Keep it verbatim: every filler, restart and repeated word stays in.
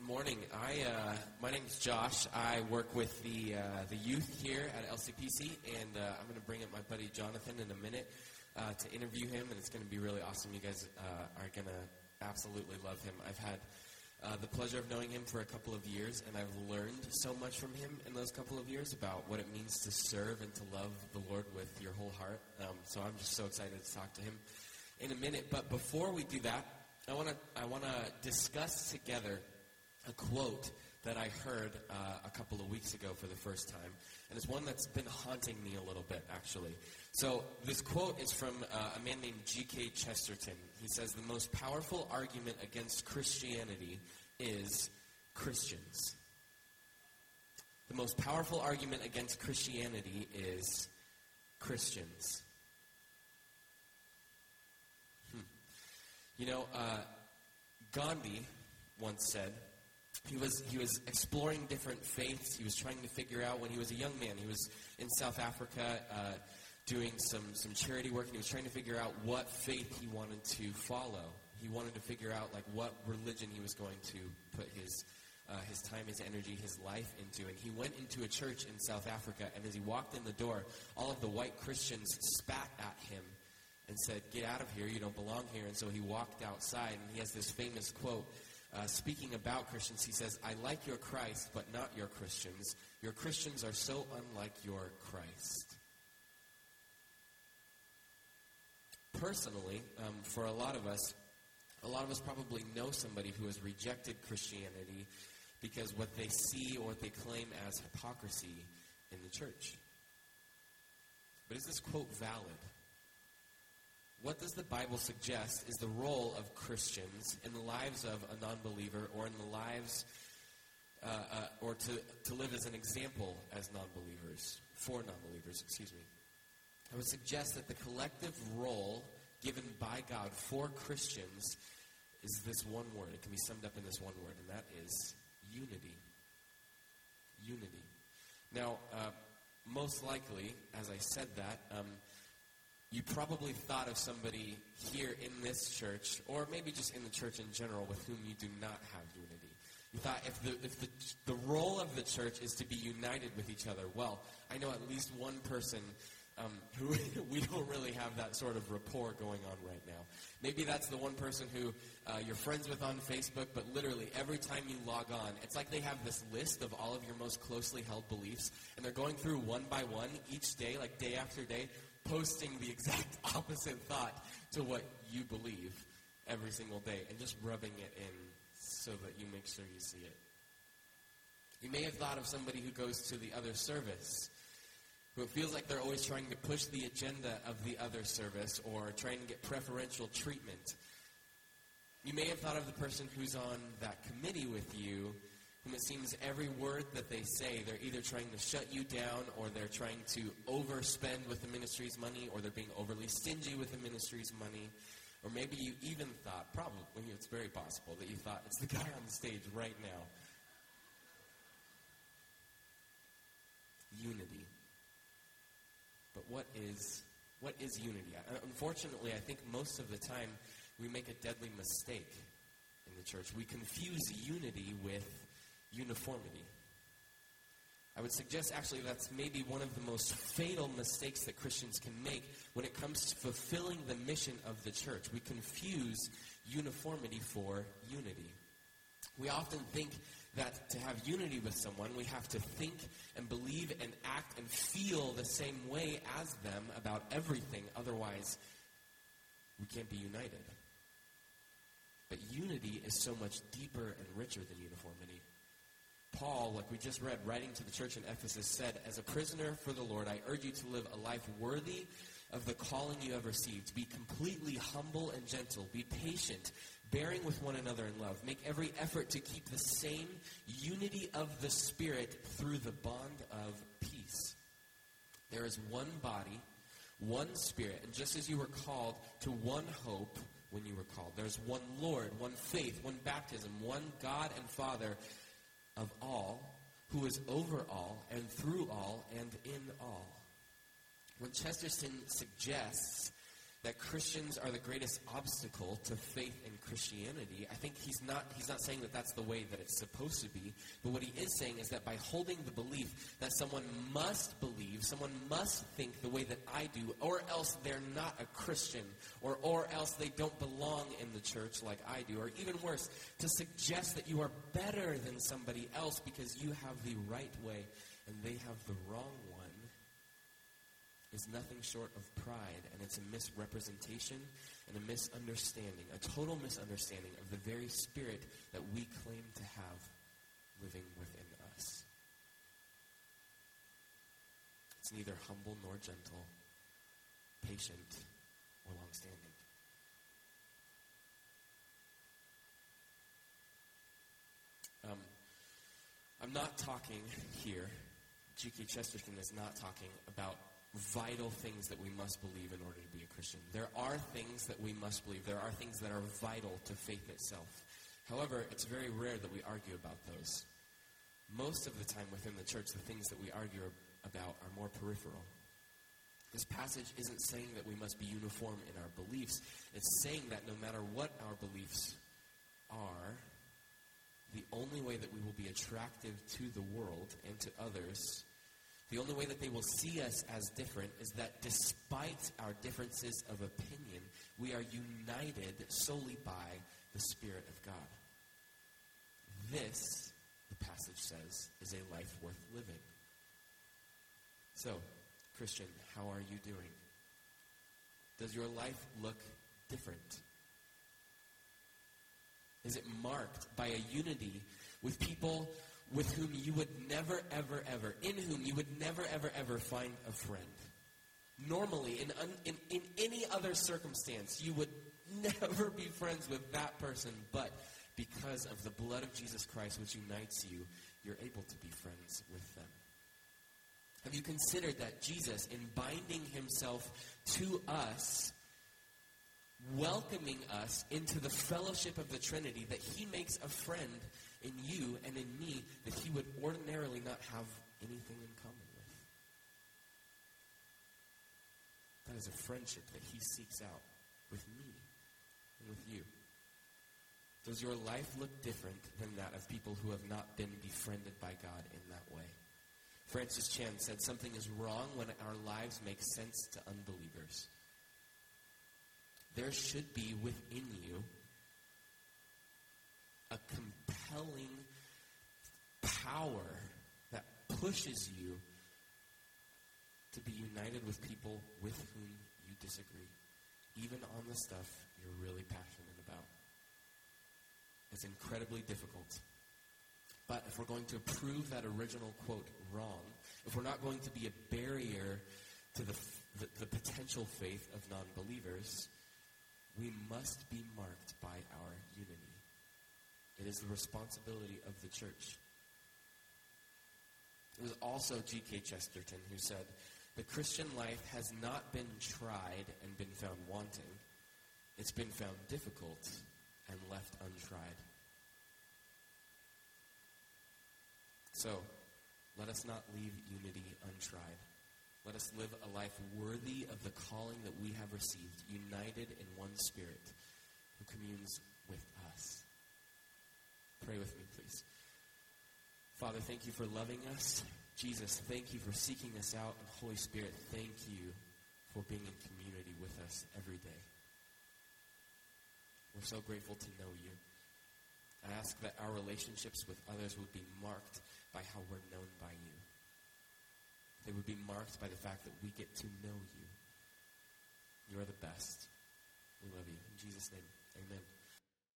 morning. I uh, my name is Josh. I work with the uh, the youth here at L C P C, and uh, I'm going to bring up my buddy Jonathan in a minute uh, to interview him, and it's going to be really awesome. You guys uh, are going to absolutely love him. I've had uh, the pleasure of knowing him for a couple of years, and I've learned so much from him in those couple of years about what it means to serve and to love the Lord with your whole heart. Um, so I'm just so excited to talk to him in a minute. But before we do that, I want to I want to discuss together a quote that I heard uh, a couple of weeks ago for the first time, and it's one that's been haunting me a little bit, actually. So this quote is from uh, a man named G K Chesterton. He says, "The most powerful argument against Christianity is Christians." The most powerful argument against Christianity is Christians. Hmm. You know, uh, Gandhi once said, He was he was exploring different faiths. He was trying to figure out, when he was a young man, he was in South Africa uh, doing some, some charity work, and he was trying to figure out what faith he wanted to follow. He wanted to figure out like what religion he was going to put his uh, his time, his energy, his life into. And he went into a church in South Africa, and as he walked in the door, all of the white Christians spat at him and said, "Get out of here, you don't belong here." And so he walked outside, and he has this famous quote. Uh, speaking about Christians, he says, "I like your Christ, but not your Christians. Your Christians are so unlike your Christ." Personally, um, for a lot of us, a lot of us probably know somebody who has rejected Christianity because what they see or what they claim as hypocrisy in the church. But is this quote valid? What does the Bible suggest is the role of Christians in the lives of a non-believer, or in the lives, uh, uh, or to, to live as an example as non-believers, for non-believers, excuse me? I would suggest that the collective role given by God for Christians is this one word. It can be summed up in this one word, and that is unity. Unity. Now, uh, most likely, as I said that, um, you probably thought of somebody here in this church, or maybe just in the church in general, with whom you do not have unity. You thought if the if the, the role of the church is to be united with each other, well, I know at least one person um, who we don't really have that sort of rapport going on right now. Maybe that's the one person who uh, you're friends with on Facebook, but literally every time you log on, it's like they have this list of all of your most closely held beliefs, and they're going through one by one each day, like day after day, posting the exact opposite thought to what you believe every single day, and just rubbing it in so that you make sure you see it. You may have thought of somebody who goes to the other service, who it feels like they're always trying to push the agenda of the other service or trying to get preferential treatment. You may have thought of the person who's on that committee with you, whom it seems every word that they say, they're either trying to shut you down, or they're trying to overspend with the ministry's money, or they're being overly stingy with the ministry's money. Or maybe you even thought, probably, it's very possible, that you thought, it's the guy on the stage right now. Unity. But what is, what is unity? Unfortunately, I think most of the time we make a deadly mistake in the church. We confuse unity with uniformity. I would suggest actually that's maybe one of the most fatal mistakes that Christians can make when it comes to fulfilling the mission of the church. We confuse uniformity for unity. We often think that to have unity with someone, we have to think and believe and act and feel the same way as them about everything. Otherwise, we can't be united. But unity is so much deeper and richer than uniformity. Paul, like we just read, writing to the church in Ephesus, said, "As a prisoner for the Lord, I urge you to live a life worthy of the calling you have received. Be completely humble and gentle. Be patient, bearing with one another in love. Make every effort to keep the same unity of the Spirit through the bond of peace. There is one body, one Spirit, and just as you were called to one hope when you were called, there's one Lord, one faith, one baptism, one God and Father of all, who is over all and through all and in all." When Chesterton suggests that Christians are the greatest obstacle to faith in Christianity, I think he's not he's not saying that that's the way that it's supposed to be. But what he is saying is that by holding the belief that someone must believe, someone must think the way that I do, or else they're not a Christian, or, or else they don't belong in the church like I do, or even worse, to suggest that you are better than somebody else because you have the right way and they have the wrong one, is nothing short of pride, and it's a misrepresentation and a misunderstanding, a total misunderstanding of the very spirit that we claim to have living within us. It's neither humble nor gentle, patient or long-standing. Um, I'm not talking here, G K Chesterton is not talking about vital things that we must believe in order to be a Christian. There are things that we must believe. There are things that are vital to faith itself. However, it's very rare that we argue about those. Most of the time within the church, the things that we argue about are more peripheral. This passage isn't saying that we must be uniform in our beliefs. It's saying that no matter what our beliefs are, the only way that we will be attractive to the world and to others, the only way that they will see us as different, is that despite our differences of opinion, we are united solely by the Spirit of God. This, the passage says, is a life worth living. So, Christian, how are you doing? Does your life look different? Is it marked by a unity with people with whom you would never, ever, ever, in whom you would never, ever, ever find a friend? Normally, in, un, in, in any other circumstance, you would never be friends with that person, but because of the blood of Jesus Christ which unites you, you're able to be friends with them. Have you considered that Jesus, in binding himself to us, welcoming us into the fellowship of the Trinity, that he makes a friend in you and in me that he would ordinarily not have anything in common with? That is a friendship that he seeks out with me and with you. Does your life look different than that of people who have not been befriended by God in that way? Francis Chan said something is wrong when our lives make sense to unbelievers. There should be within you a compelling power that pushes you to be united with people with whom you disagree, even on the stuff you're really passionate about. It's incredibly difficult. But if we're going to prove that original quote wrong, if we're not going to be a barrier to the, the, the potential faith of non-believers, we must be marked by our unity. It is the responsibility of the church. It was also G K Chesterton who said, "The Christian life has not been tried and been found wanting. It's been found difficult and left untried." So, let us not leave unity untried. Let us live a life worthy of the calling that we have received, united in one Spirit who communes with us. Pray with me, please. Father, thank you for loving us. Jesus, thank you for seeking us out. And Holy Spirit, thank you for being in community with us every day. We're so grateful to know you. I ask that our relationships with others would be marked by how we're known by you. They would be marked by the fact that we get to know you. You are the best. We love you. In Jesus' name, amen.